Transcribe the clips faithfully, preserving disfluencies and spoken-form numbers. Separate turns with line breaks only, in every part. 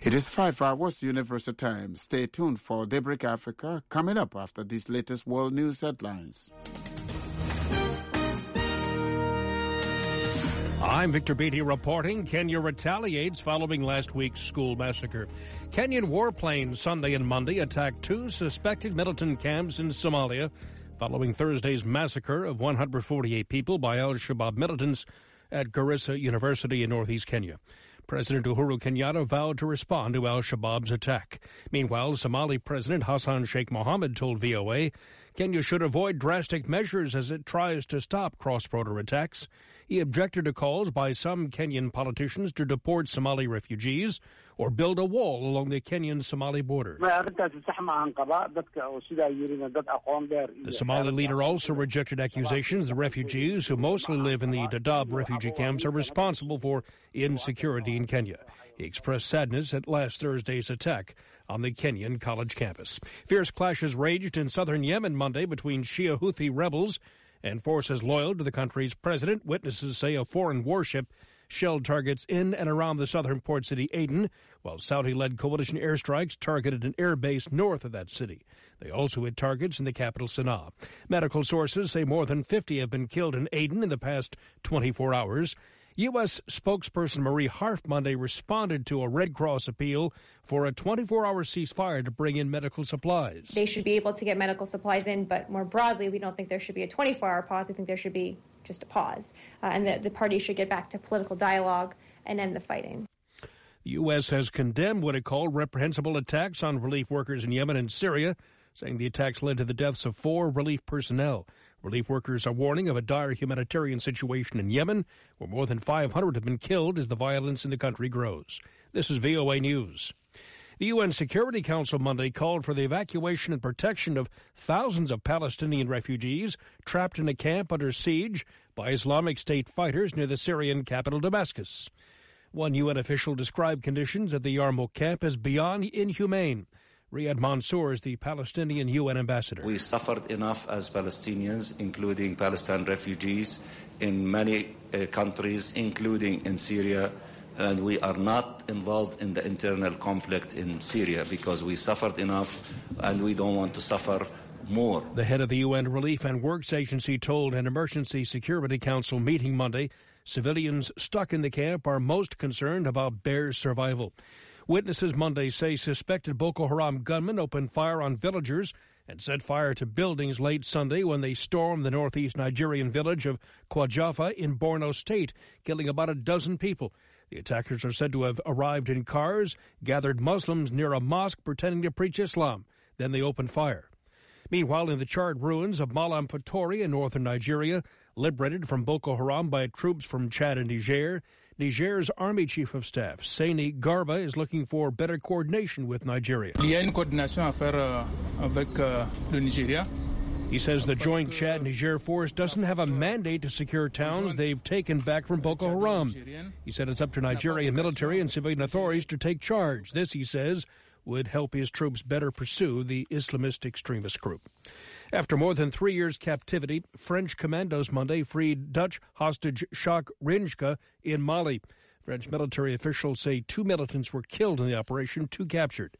It is five hours Universal Time. Stay tuned for Daybreak Africa coming up after these latest world news headlines.
I'm Victor Beatty reporting. Kenya retaliates following last week's school massacre. Kenyan warplanes Sunday and Monday attacked two suspected militant camps in Somalia following Thursday's massacre of one hundred forty-eight people by al-Shabaab militants at Garissa University in northeast Kenya. President Uhuru Kenyatta vowed to respond to al-Shabaab's attack. Meanwhile, Somali President Hassan Sheikh Mohammed told V O A Kenya should avoid drastic measures as it tries to stop cross-border attacks. He objected to calls by some Kenyan politicians to deport Somali refugees or build a wall along the Kenyan-Somali border. The Somali leader also rejected accusations the refugees, who mostly live in the Dadaab refugee camps, are responsible for insecurity in Kenya. He expressed sadness at last Thursday's attack on the Kenyan college campus. Fierce clashes raged in southern Yemen Monday between Shia Houthi rebels and forces loyal to the country's president. Witnesses say a foreign warship shelled targets in and around the southern port city Aden, while Saudi-led coalition airstrikes targeted an air base north of that city. They also hit targets in the capital, Sana'a. Medical sources say more than fifty have been killed in Aden in the past twenty-four hours. U S spokesperson Marie Harf Monday responded to a Red Cross appeal for a twenty-four hour ceasefire to bring in medical supplies.
They should be able to get medical supplies in, but more broadly, we don't think there should be a twenty-four hour pause. We think there should be just a pause, uh, and that the parties should get back to political dialogue and end the fighting.
The U S has condemned what it called reprehensible attacks on relief workers in Yemen and Syria, saying the attacks led to the deaths of four relief personnel. Relief workers are warning of a dire humanitarian situation in Yemen, where more than five hundred have been killed as the violence in the country grows. This is V O A News. The U N Security Council Monday called for the evacuation and protection of thousands of Palestinian refugees trapped in a camp under siege by Islamic State fighters near the Syrian capital Damascus. One U N official described conditions at the Yarmouk camp as beyond inhumane. Riyad Mansour is the Palestinian U N ambassador.
We suffered enough as Palestinians, including Palestine refugees, in many uh, countries, including in Syria, and we are not involved in the internal conflict in Syria because we suffered enough and we don't want to suffer more.
The head of the U N Relief and Works Agency told an Emergency Security Council meeting Monday civilians stuck in the camp are most concerned about bare survival. Witnesses Monday say suspected Boko Haram gunmen opened fire on villagers and set fire to buildings late Sunday when they stormed the northeast Nigerian village of Kwajafa in Borno State, killing about a dozen people. The attackers are said to have arrived in cars, gathered Muslims near a mosque pretending to preach Islam. Then they opened fire. Meanwhile, in the charred ruins of Malam Fatori in northern Nigeria, liberated from Boko Haram by troops from Chad and Niger, Niger's Army Chief of Staff, Saini Garba, is looking for better coordination with Nigeria.
Il y a une coordination à faire avec le Nigeria.
He says the joint Chad-Niger force doesn't have a mandate to secure towns they've taken back from Boko Haram. He said it's up to Nigerian military and civilian authorities to take charge. This, he says, would help his troops better pursue the Islamist extremist group. After more than three years' captivity, French commandos Monday freed Dutch hostage Jacques Rinjka in Mali. French military officials say two militants were killed in the operation, two captured.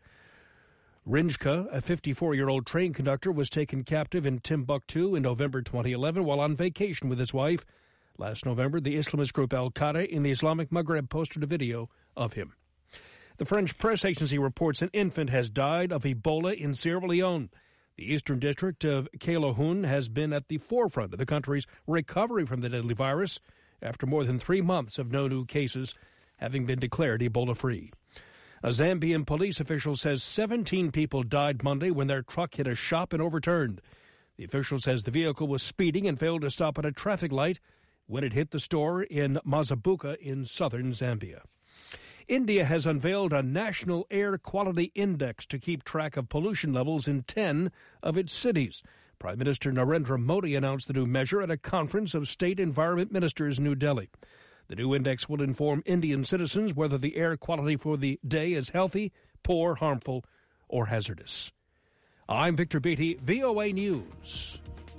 Rinjka, a fifty-four-year-old train conductor, was taken captive in Timbuktu in November twenty eleven while on vacation with his wife. Last November, the Islamist group Al-Qaeda in the Islamic Maghreb posted a video of him. The French press agency reports an infant has died of Ebola in Sierra Leone. The eastern district of Kalohun has been at the forefront of the country's recovery from the deadly virus after more than three months of no new cases having been declared Ebola-free. A Zambian police official says seventeen people died Monday when their truck hit a shop and overturned. The official says the vehicle was speeding and failed to stop at a traffic light when it hit the store in Mazabuka in southern Zambia. India has unveiled a national air quality index to keep track of pollution levels in ten of its cities. Prime Minister Narendra Modi announced the new measure at a conference of state environment ministers in New Delhi. The new index will inform Indian citizens whether the air quality for the day is healthy, poor, harmful, or hazardous. I'm Victor Beatty, V O A News.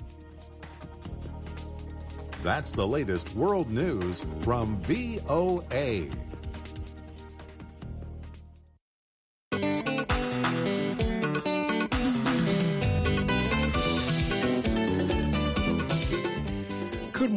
That's the latest world news from V O A.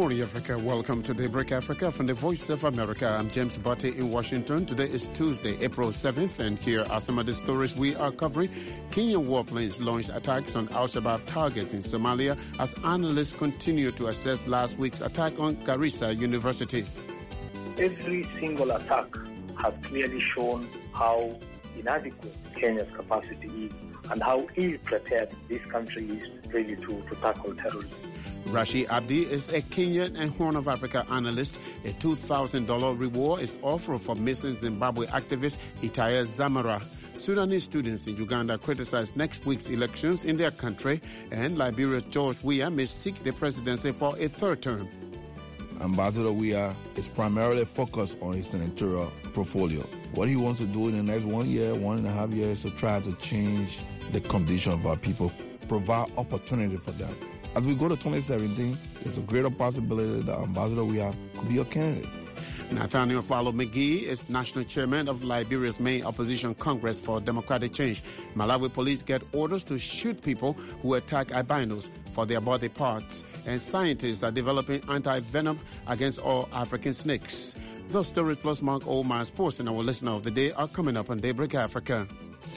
morning, Africa. Welcome to Daybreak Africa from the Voice of America. I'm James Butte in Washington. Today is Tuesday, April seventh, and here are some of the stories we are covering. Kenyan warplanes launched attacks on Al-Shabaab targets in Somalia as analysts continue to assess last week's attack on Garissa University.
Every single attack has clearly shown how inadequate Kenya's capacity is and how ill-prepared this country is really to, to tackle terrorism.
Rashid Abdi is a Kenyan and Horn of Africa analyst. A two thousand dollars reward is offered for missing Zimbabwe activist Itaya Zamara. Sudanese students in Uganda criticize next week's elections in their country, and Liberia's George Weah may seek the presidency for a third term.
Ambassador Weah is primarily focused on his senatorial portfolio. What he wants to do in the next one year, one and a half years, is to try to change the condition of our people, provide opportunity for them. As we go to twenty seventeen, there's a greater possibility that Ambassador Weah could be a candidate.
Nathaniel Fallow McGee is national chairman of Liberia's main opposition Congress for Democratic Change. Malawi police get orders to shoot people who attack albinos for their body parts, and scientists are developing anti-venom against all African snakes. Those stories plus Mark Oldman Sports and our listener of the day are coming up on Daybreak Africa.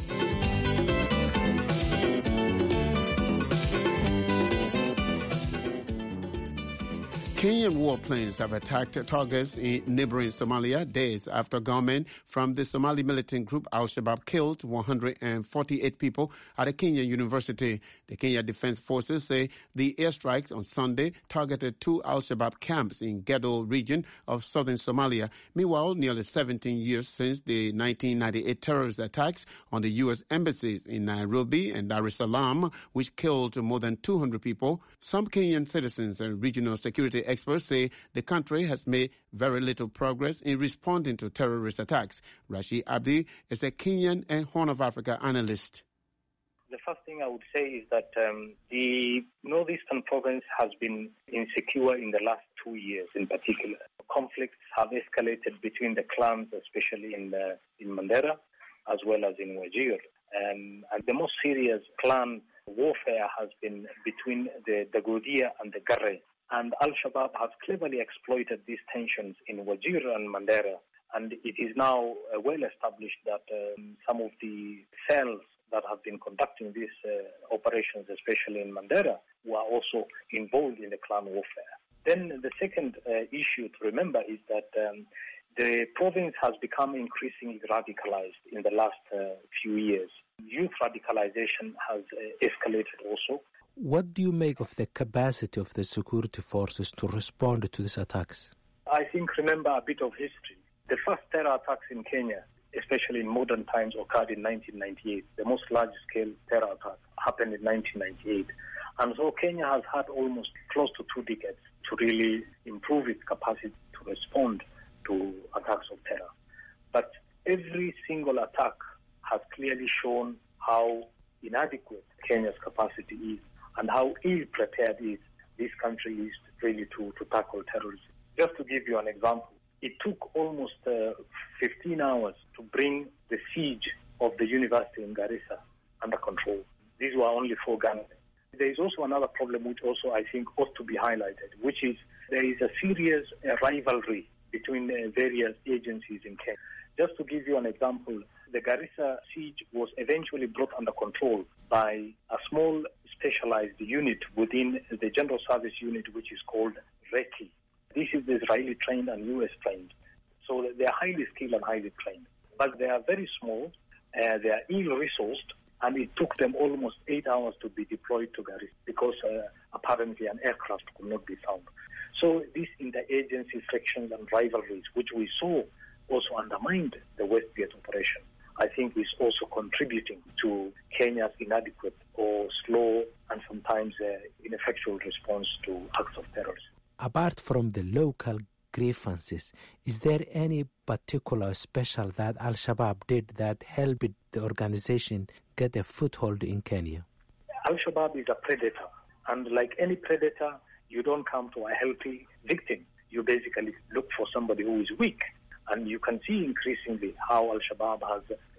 Kenyan warplanes have attacked targets in neighboring Somalia days after gunmen from the Somali militant group Al-Shabaab killed one hundred forty-eight people at a Kenyan university. The Kenya Defense Forces say the airstrikes on Sunday targeted two Al-Shabaab camps in Gedo region of southern Somalia. Meanwhile, nearly seventeen years since the nineteen ninety-eight terrorist attacks on the U S embassies in Nairobi and Dar es Salaam, which killed more than two hundred people, some Kenyan citizens and regional security experts say the country has made very little progress in responding to terrorist attacks. Rashid Abdi is a Kenyan and Horn of Africa analyst.
The first thing I would say is that um, the northeastern province has been insecure in the last two years in particular. Conflicts have escalated between the clans, especially in uh, in Mandera, as well as in Wajir. Um, and the most serious clan warfare has been between the Dagodia and the Garre. And Al-Shabaab has cleverly exploited these tensions in Wajir and Mandera. And it is now uh, well established that um, some of the cells that have been conducting these uh, operations, especially in Mandera, were also involved in the clan warfare. Then the second uh, issue to remember is that um, the province has become increasingly radicalized in the last uh, few years. Youth radicalization has uh, escalated also.
What do you make of the capacity of the security forces to respond to these attacks?
I think, remember a bit of history. The first terror attacks in Kenya, especially in modern times, occurred in nineteen ninety-eight. The most large-scale terror attack happened in nineteen ninety-eight. And so Kenya has had almost close to two decades to really improve its capacity to respond to attacks of terror. But every single attack has clearly shown how inadequate Kenya's capacity is and how ill-prepared is this country is really to, to tackle terrorism. Just to give you an example, it took almost uh, fifteen hours to bring the siege of the university in Garissa under control. These were only four gunmen. There is also another problem which also I think ought to be highlighted, which is there is a serious uh, rivalry between uh, various agencies in Kenya. Just to give you an example, the Garissa siege was eventually brought under control by a small specialized unit within the General Service Unit, which is called Reki. This is Israeli trained and U S trained. So they are highly skilled and highly trained. But they are very small, uh, they are ill-resourced, and it took them almost eight hours to be deployed to Garissa because uh, apparently an aircraft could not be found. So these interagency frictions and rivalries, which we saw also undermined the Westgate operation, I think is also contributing to Kenya's inadequate or slow and sometimes uh, ineffectual response to acts of terrorism.
Apart from the local grievances, is there any particular special that Al-Shabaab did that helped the organization get a foothold in Kenya?
Al-Shabaab is a predator, and like any predator, you don't come to a healthy victim. You basically look for somebody who is weak. And you can see increasingly how Al-Shabaab has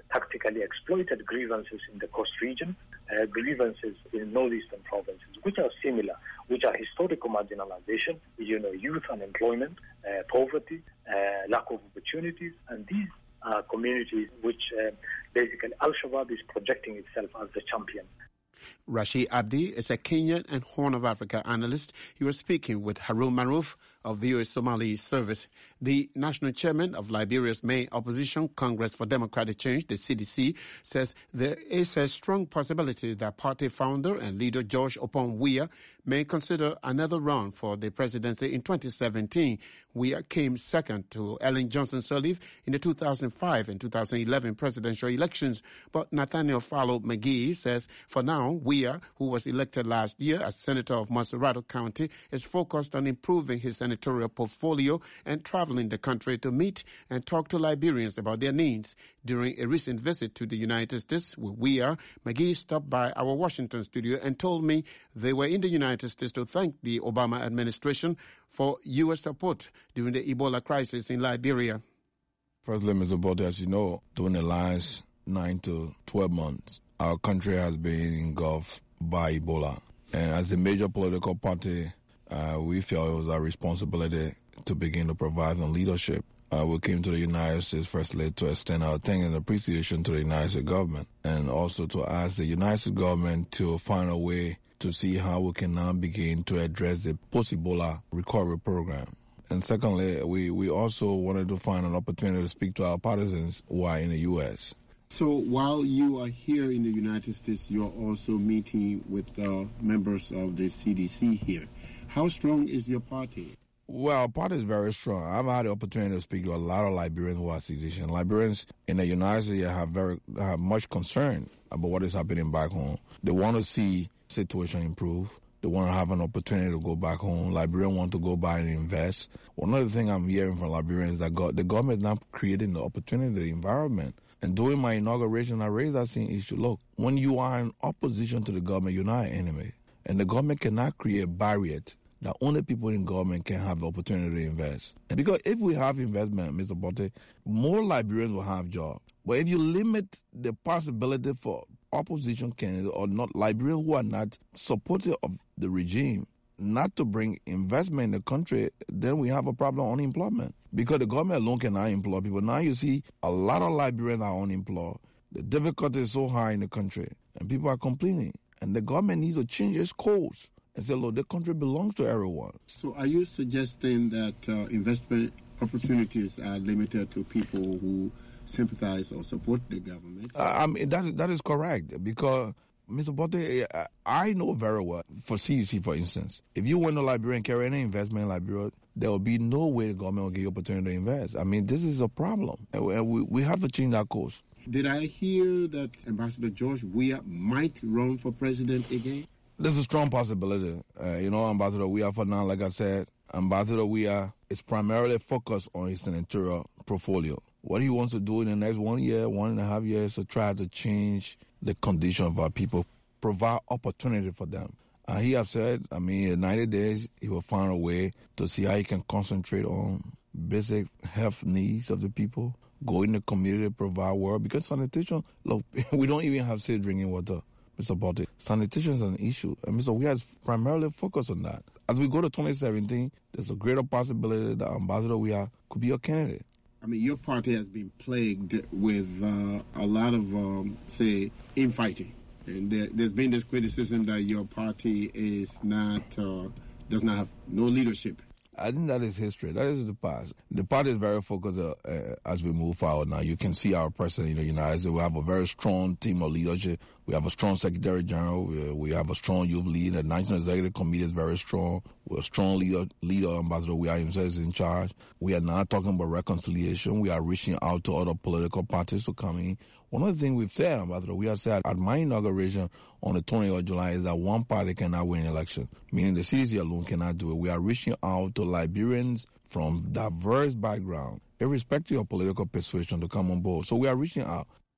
tactically exploited grievances in the coast region, uh, grievances in northeastern provinces, which are similar, which are historical marginalization, you know, youth unemployment, uh, poverty, uh, lack of opportunities, and these are communities which uh, basically Al-Shabaab is projecting itself as the champion.
Rashid Abdi is a Kenyan and Horn of Africa analyst. He was speaking with Harun Maruf of the U S Somali Service. The national chairman of Liberia's main opposition, Congress for Democratic Change, the C D C, says there is a strong possibility that party founder and leader George Oppong Weah may consider another run for the presidency in twenty seventeen. Weah came second to Ellen Johnson Sirleaf in the two thousand five and two thousand eleven presidential elections. But Nathaniel Fallow McGee says for now, Weah, who was elected last year as senator of Monserrado County, is focused on improving his senatorial portfolio and traveling the country to meet and talk to Liberians about their needs. During a recent visit to the United States with Weah, McGee stopped by our Washington studio and told me they were in the United States to thank the Obama administration for U S support during the Ebola crisis in Liberia.
Firstly, Mister Botte, as you know, during the last nine to twelve months, our country has been engulfed by Ebola. And as a major political party, uh, we felt it was our responsibility to begin to provide some leadership. Uh, we came to the United States firstly to extend our thanks and appreciation to the United States government, and also to ask the United States government to find a way to see how we can now begin to address the post-Ebola recovery program. And secondly, we, we also wanted to find an opportunity to speak to our partisans who are in the U S.
So while you are here in the United States, you're also meeting with uh, members of the C D C here. How strong is your party?
Well, our party is very strong. I've had the opportunity to speak to a lot of Liberians who are seditious. Liberians in the United States have very have much concern about what is happening back home. They want to see the situation improve. They want to have an opportunity to go back home. Liberians want to go back and invest. One other thing I'm hearing from Liberians is that God, the government is not creating the opportunity, the environment. And during my inauguration, I raised that same issue. Look, when you are in opposition to the government, you're not an enemy. And the government cannot create barriers that only people in government can have the opportunity to invest. And because if we have investment, Mister Botte, more Liberians will have jobs. But if you limit the possibility for opposition candidates or not Liberians who are not supportive of the regime not to bring investment in the country, then we have a problem on unemployment. Because the government alone cannot employ people. Now you see a lot of Liberians are unemployed. The difficulty is so high in the country, and people are complaining. And the government needs to change its course and say, look, the country belongs to everyone.
So are you suggesting that uh, investment opportunities are limited to people who sympathize or support the government?
Uh, I mean, that, that is correct, because, Mister Botte, I know very well, for C D C, for instance, if you went to Liberia and carry any investment in Liberia, there will be no way the government will give you opportunity to invest. I mean, this is a problem, and we, we have to change that course.
Did I hear that Ambassador George Weah might run for president again?
There's a strong possibility. Uh, you know, Ambassador Weah, for now, like I said, Ambassador Weah is primarily focused on his senatorial portfolio. What he wants to do in the next one year, one and a half years, is to try to change the condition of our people, provide opportunity for them. And he has said, I mean, in ninety days, he will find a way to see how he can concentrate on basic health needs of the people, go in the community, provide work. Because sanitation, look, we don't even have safe drinking water, Mister Botte. Sanitation is an issue, and Mister Weah is primarily focused on that. As we go to twenty seventeen, there's a greater possibility that Ambassador Weah could be a candidate.
I mean, your party has been plagued with uh, a lot of, um, say, infighting. And there, there's been this criticism that your party is not, uh, does not have no leadership.
I think that is history. That is the past. The party is very focused uh, uh, as we move forward now. You can see our president in the United States. We have a very strong team of leadership. We have a strong Secretary General. We, we have a strong youth lead. The National Executive Committee is very strong. We're a strong leader. Leader Ambassador Weah himself is in charge. We are now talking about reconciliation. We are reaching out to other political parties to come in. One of the things we've said, Ambassador, we have said at my inauguration on the twentieth of July is that one party cannot win an election, meaning the C D C alone cannot do it. We are reaching out to Liberians from diverse backgrounds, irrespective of political persuasion, to come on board. So we are reaching out.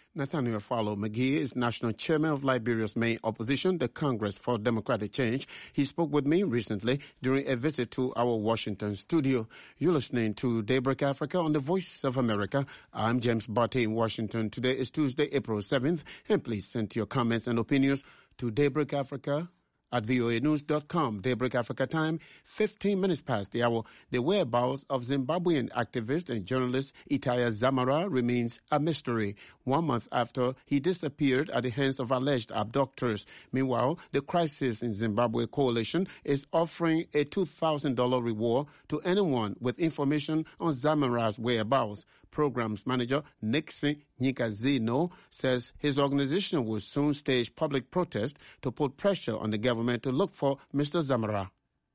Nathaniel Fallow McGee is national chairman of Liberia's main opposition, the Congress for Democratic Change. He spoke with me recently during a visit to our Washington studio. You're listening to Daybreak Africa on the Voice of America. I'm James Barty in Washington. Today is Tuesday, April seventh, and please send your comments and opinions to Daybreak Africa at voa news dot com. Daybreak Africa time, fifteen minutes past the hour. The whereabouts of Zimbabwean activist and journalist Itai Dzamara remains a mystery, one month after he disappeared at the hands of alleged abductors. Meanwhile, the Crisis in Zimbabwe Coalition is offering a two thousand dollars reward to anyone with information on Dzamara's whereabouts. Programs manager Nixon Nyikazino says his organization will soon stage public protest to put pressure on the government to look for Mister Dzamara.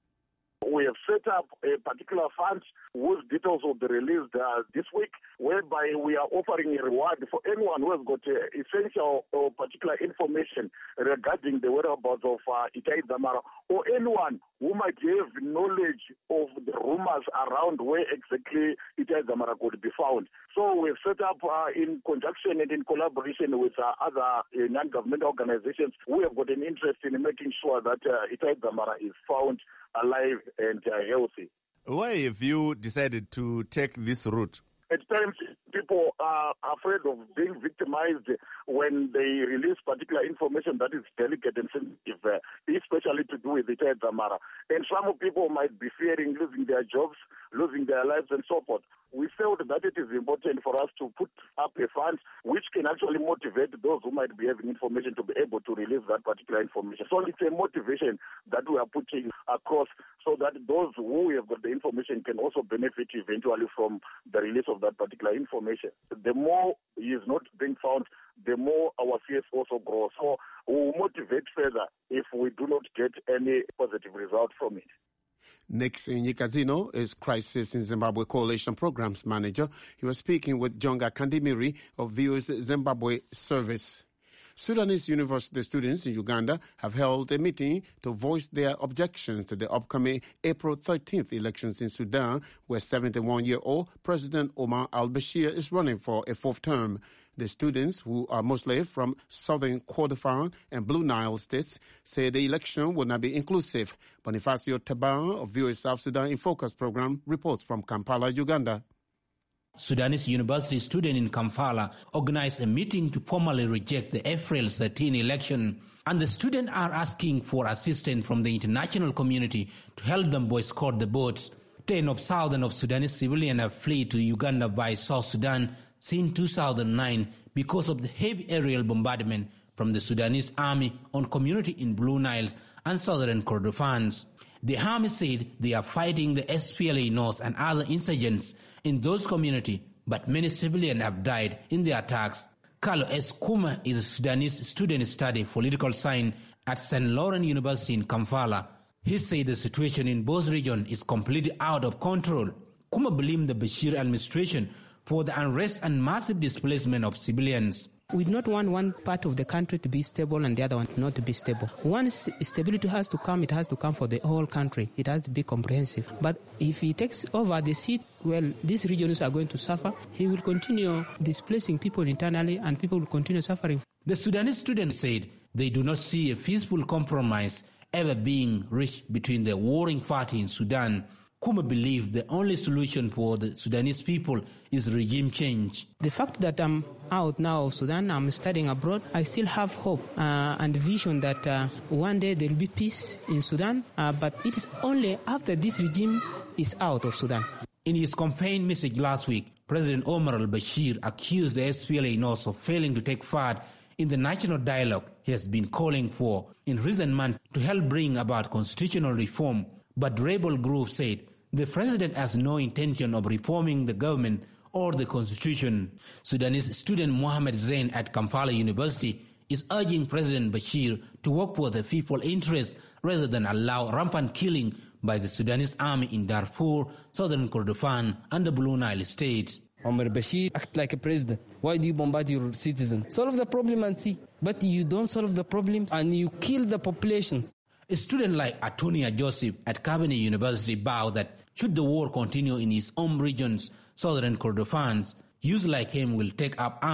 We have set up a particular fund whose details will be released uh, this week, whereby we are offering a reward for anyone who has got uh, essential or particular information regarding the whereabouts of uh, Itai Dzamara, or anyone who might have knowledge of the rumors around where exactly Itai Dzamara could be found. So we've set up uh, in conjunction and in collaboration with uh, other uh, non-governmental organizations, we have got an interest in making sure that uh, Itai Dzamara is found alive and uh, healthy.
Why have you decided to take this route?
At times, people are afraid of being victimized when they release particular information that is delicate and sensitive, uh, especially to do with Itai Dzamara. And some people might be fearing losing their jobs, losing their lives, and so forth. We felt that it is important for us to put up a fund which can actually motivate those who might be having information to be able to release that particular information. So it's a motivation that we are putting across so that those who have got the information can also benefit eventually from the release of that particular information. The more he is not being found, the more our fears also grow. So we will motivate further if we do not get any positive result from it.
Nixon Nyikazino is Crisis in Zimbabwe Coalition Programs Manager. He was speaking with Jonga Kandimiri of V O A's Zimbabwe Service. Sudanese university students in Uganda have held a meeting to voice their objections to the upcoming April thirteenth elections in Sudan, where seventy-one-year-old President Omar al-Bashir is running for a fourth term. The students, who are mostly from southern Kordofan and Blue Nile states, say the election will not be inclusive. Bonifacio Taban of V O A South Sudan in Focus program reports from Kampala, Uganda.
Sudanese university students in Kampala organized a meeting to formally reject the April thirteenth election. And the students are asking for assistance from the international community to help them boycott the votes. Ten of thousands of Sudanese civilians have fled to Uganda via South Sudan since two thousand nine because of the heavy aerial bombardment from the Sudanese army on community in Blue Niles and southern Kordofans. The army said they are fighting the S P L A North and other insurgents in those communities, but many civilians have died in the attacks. Carlo S. Kuma is a Sudanese student studying political science at Saint Lawrence University in Kampala. He said the situation in both regions is completely out of control. Kuma blamed the Bashir administration for the unrest and massive displacement of civilians.
We do not want one part of the country to be stable and the other one not to be stable. Once stability has to come, it has to come for the whole country. It has to be comprehensive. But if he takes over the seat, well, these regions are going to suffer. He will continue displacing people internally and people will continue suffering.
The Sudanese students said they do not see a peaceful compromise ever being reached between the warring parties in Sudan. Kuma believe the only solution for the Sudanese people is regime change.
The fact that I'm out now of Sudan, I'm studying abroad, I still have hope uh, and vision that uh, one day there will be peace in Sudan, uh, but it is only after this regime is out of Sudan.
In his campaign message last week, President Omar al-Bashir accused the S P L A North of failing to take part in the national dialogue he has been calling for in recent months to help bring about constitutional reform. But rebel groups said the president has no intention of reforming the government or the constitution. Sudanese student Mohammed Zain at Kampala University is urging President Bashir to work for the people's interests rather than allow rampant killing by the Sudanese army in Darfur, southern Kordofan, and the Blue Nile state.
Omar Bashir act like a president. Why do you bombard your citizens? Solve the problem and see. But you don't solve the problems and you kill the population.
A student like Atonia Joseph at Cabinet University vowed that should the war continue in his home regions, southern Kordofans, youth like him will take up arms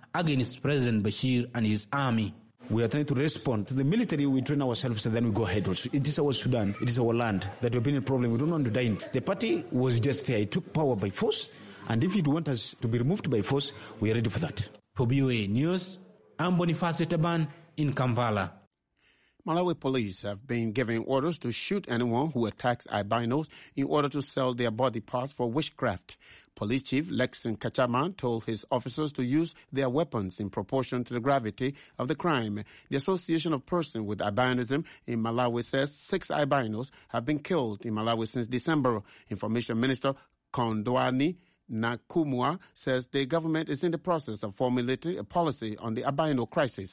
against President Bashir and his army.
We are trying to respond. To the military, we train ourselves and then we go ahead. It is our Sudan. It is our land that we've been in a problem. We don't want to die in. The party was just there. It took power by force. And if it want us to be removed by force, we are ready for that.
For B O A News, I'm Boniface Taban in Kampala.
Malawi police have been giving orders to shoot anyone who attacks albinos in order to sell their body parts for witchcraft. Police Chief Lexon Kachaman told his officers to use their weapons in proportion to the gravity of the crime. The Association of Persons with Albinism in Malawi says six albinos have been killed in Malawi since December. Information Minister Kondwani Nakumwa says the government is in the process of formulating a policy on the albino crisis.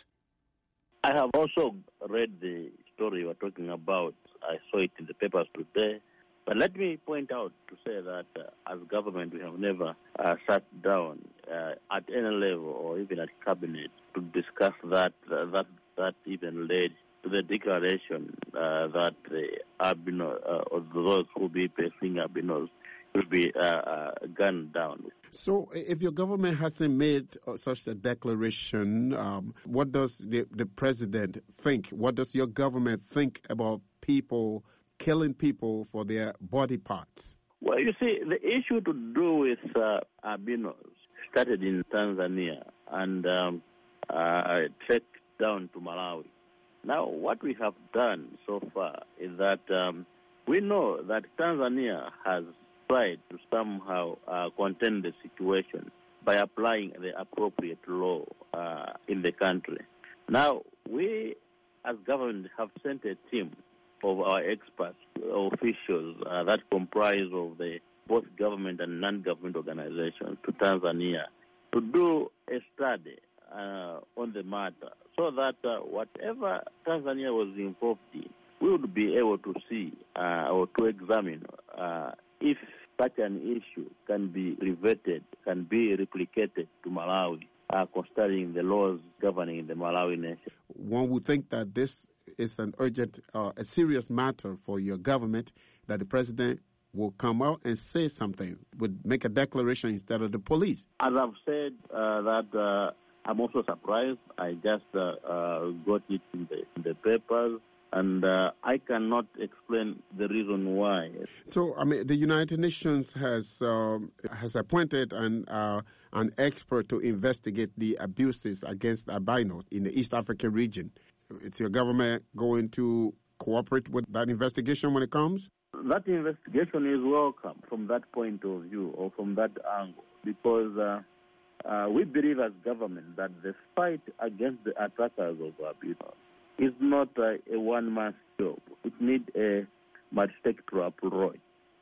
I have also read the story you are talking about. I saw it in the papers today. But let me point out to say that uh, as government, we have never uh, sat down uh, at any level or even at cabinet to discuss that. Uh, that that even led to the declaration uh, that the albino, uh, or those who be pursuing albinos will be uh, uh, gunned down.
So if your government hasn't made uh, such a declaration, um, what does the, the president think? What does your government think about people killing people for their body parts?
Well, you see, the issue to do with uh, albinos started in Tanzania and um, uh, trekked down to Malawi. Now, what we have done so far is that um, we know that Tanzania has tried to somehow uh, contain the situation by applying the appropriate law uh, in the country. Now, we as government have sent a team of our experts, officials uh, that comprise of the both government and non-government organizations to Tanzania to do a study uh, on the matter so that uh, whatever Tanzania was involved in, we would be able to see uh, or to examine uh, if such an issue can be reverted, can be replicated to Malawi, uh, considering the laws governing the Malawi nation.
One would think that this is an urgent, uh, a serious matter for your government, that the president will come out and say something, would make a declaration instead of the police.
As I've said, uh, that uh, I'm also surprised. I just uh, uh, got it in the, in the papers, and uh, I cannot explain the reason why.
So, I mean, the United Nations has um, has appointed an uh, an expert to investigate the abuses against albinos in the East African region. Is your government going to cooperate with that investigation when it comes?
That investigation is welcome from that point of view or from that angle, because uh, uh, we believe as government that the fight against the attackers of albinos is not uh, a one-man job. It needs a multi-sectoral approach.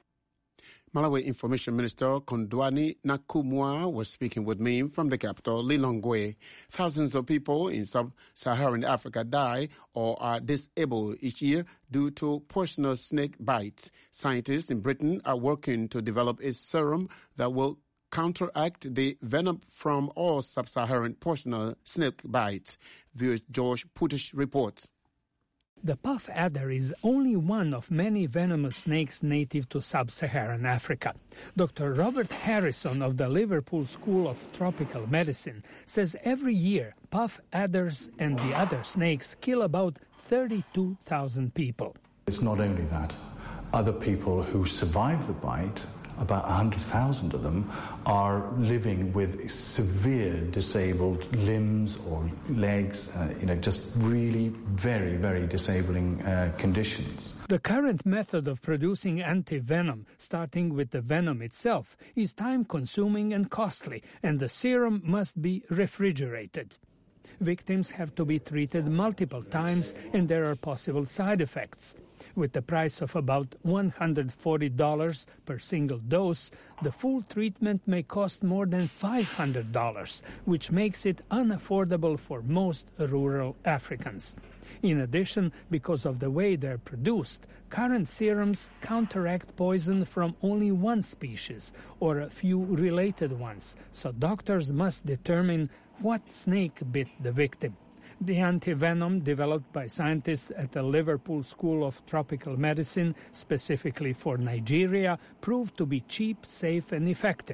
Malawi Information Minister Kondwani Nakumwa was speaking with me from the capital, Lilongwe. Thousands of people in sub-Saharan Africa die or are disabled each year due to poisonous snake bites. Scientists in Britain are working to develop a serum that will counteract the venom from all sub-Saharan poisonous snake bites. Viewers George Putish reports.
The puff adder is only one of many venomous snakes native to sub-Saharan Africa. Doctor Robert Harrison of the Liverpool School of Tropical Medicine says every year puff adders and the other snakes kill about thirty-two thousand people.
It's not only that. Other people who survive the bite, about one hundred thousand of them, are living with severe disabled limbs or legs, uh, you know, just really very, very disabling uh, conditions.
The current method of producing anti-venom, starting with the venom itself, is time-consuming and costly, and the serum must be refrigerated. Victims have to be treated multiple times, and there are possible side effects. With the price of about one hundred forty dollars per single dose, the full treatment may cost more than five hundred dollars, which makes it unaffordable for most rural Africans. In addition, because of the way they're produced, current serums counteract poison from only one species or a few related ones, so doctors must determine what snake bit the victim. The anti-venom developed by scientists at the Liverpool School of Tropical Medicine, specifically for Nigeria, proved to be cheap, safe, and effective.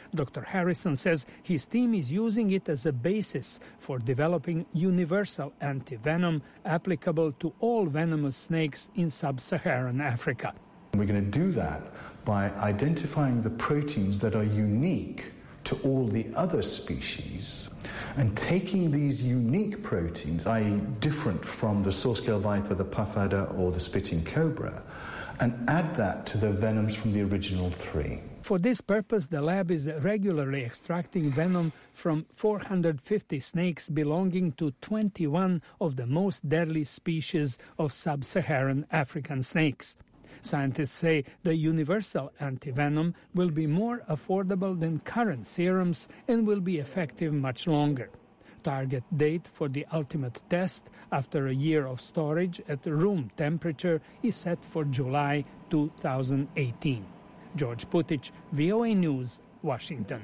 Doctor Harrison says his team is using it as a basis for developing universal antivenom applicable to all venomous snakes in sub-Saharan Africa.
We're going to do that by identifying the proteins that are unique to all the other species and taking these unique proteins, that is different from the saw-scale viper, the puff adder or the spitting cobra, and add that to the venoms from the original three.
For this purpose, the lab is regularly extracting venom from four hundred fifty snakes belonging to twenty-one of the most deadly species of sub-Saharan African snakes. Scientists say the universal antivenom will be more affordable than current serums and will be effective much longer. Target date for the ultimate test after a year of storage at room temperature is set for July two thousand eighteen. George Putic, V O A News, Washington.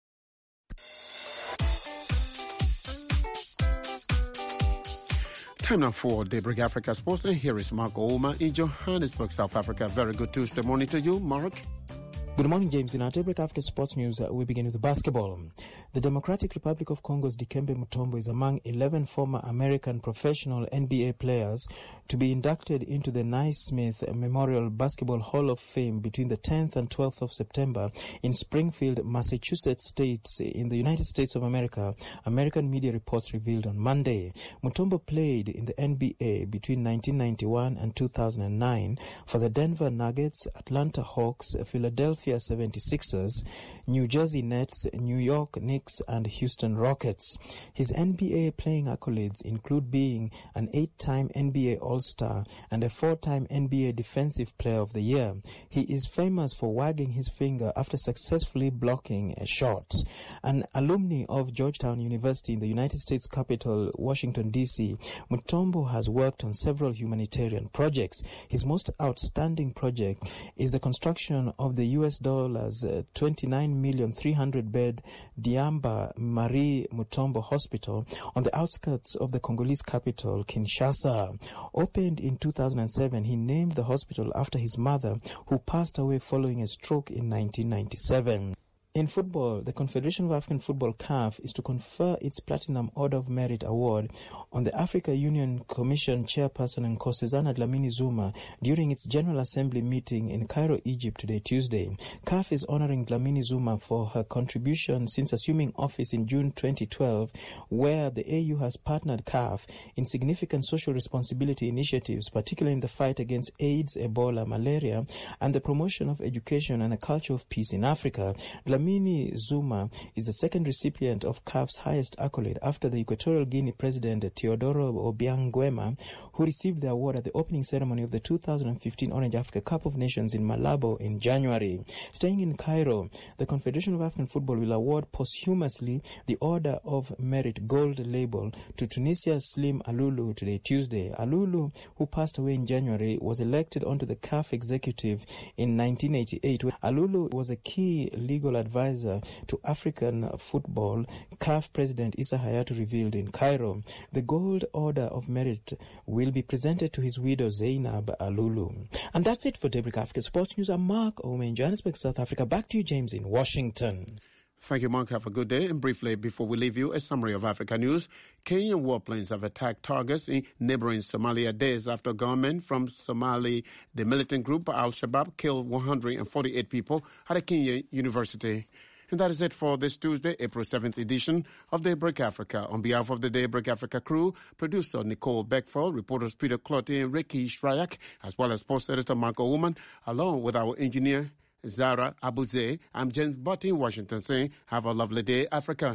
Time now for Daybreak Africa Sports, and here is Mark Ouma in Johannesburg, South Africa. Very good Tuesday morning to you, Mark.
Good morning, James. In our Daybreak After Sports News, uh, we begin with basketball. The Democratic Republic of Congo's Dikembe Mutombo is among eleven former American professional N B A players to be inducted into the Naismith Memorial Basketball Hall of Fame between the tenth and twelfth of September in Springfield, Massachusetts State in the United States of America, American media reports revealed on Monday. Mutombo played in the N B A between nineteen ninety-one and two thousand nine for the Denver Nuggets, Atlanta Hawks, Philadelphia seventy-sixers, New Jersey Nets, New York Knicks, and Houston Rockets. His N B A playing accolades include being an eight-time N B A All-Star and a four-time N B A Defensive Player of the Year. He is famous for wagging his finger after successfully blocking a shot. An alumni of Georgetown University in the United States capital, Washington, D C, Mutombo has worked on several humanitarian projects. His most outstanding project is the construction of the U S dollars uh, twenty-nine million three hundred bed Diamba Marie Mutombo Hospital on the outskirts of the Congolese capital, Kinshasa. Opened in two thousand seven, he named the hospital after his mother, who passed away following a stroke in nineteen ninety-seven. In football, the Confederation of African Football, C A F, is to confer its Platinum Order of Merit Award on the Africa Union Commission Chairperson Nkosazana Dlamini Zuma during its General Assembly meeting in Cairo, Egypt today, Tuesday. C A F is honoring Dlamini Zuma for her contribution since assuming office in June twenty twelve, where the A U has partnered C A F in significant social responsibility initiatives, particularly in the fight against AIDS, Ebola, malaria, and the promotion of education and a culture of peace in Africa. Dlamini Zuma is the second recipient of C A F's highest accolade after the Equatorial Guinea President Teodoro Obiang Nguema, who received the award at the opening ceremony of the two thousand fifteen Orange Africa Cup of Nations in Malabo in January. Staying in Cairo, the Confederation of African Football will award posthumously the Order of Merit Gold label to Tunisia's Slim Alulu today, Tuesday. Alulu, who passed away in January, was elected onto the C A F executive in nineteen eighty-eight. Alulu was a key legal advisor advisor to African football, C A F President Issa Hayatou revealed in Cairo. The Gold Order of Merit will be presented to his widow Zainab Alulu. And that's it for Daybreak Africa Sports News. I'm Mark Ouma in Johannesburg, South Africa. Back to you, James, in Washington.
Thank you, Mark. Have a good day. And briefly, before we leave you, a summary of Africa news. Kenyan warplanes have attacked targets in neighboring Somalia days after gunmen from Somali, the militant group Al-Shabaab, killed one hundred forty-eight people at a Kenyan university. And that is it for this Tuesday, April seventh edition of Daybreak Africa. On behalf of the Daybreak Africa crew, producer Nicole Beckford, reporters Peter Clottey and Ricky Shryak, as well as sports editor Marco Woman, along with our engineer Zara Abuze. I'm James Butt in Washington saying, have a lovely day, Africa.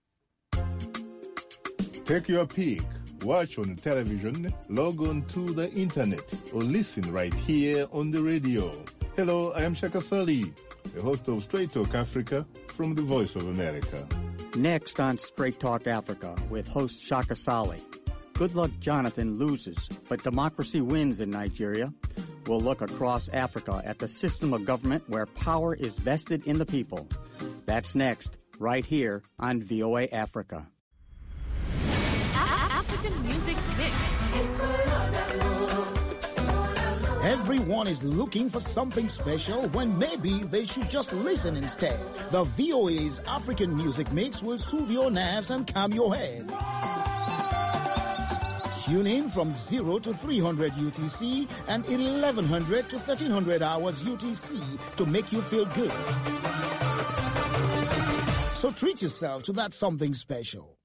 Take your pick. Watch on television, log on to the internet, or listen right here on the radio. Hello, I am Shaka Sali, the host of Straight Talk Africa from the Voice of America.
Next on Straight Talk Africa with host Shaka Sali. Goodluck Jonathan loses, but democracy wins in Nigeria. We'll look across Africa at the system of government where power is vested in the people. That's next, right here on V O A Africa.
African Music Mix.
Every
Everyone is looking for something special when maybe they should just listen instead. The V O A's African Music Mix will soothe your nerves and calm your head. Tune in from zero to three hundred U T C and eleven hundred to thirteen hundred hours U T C to make you feel good. So treat yourself to that something special.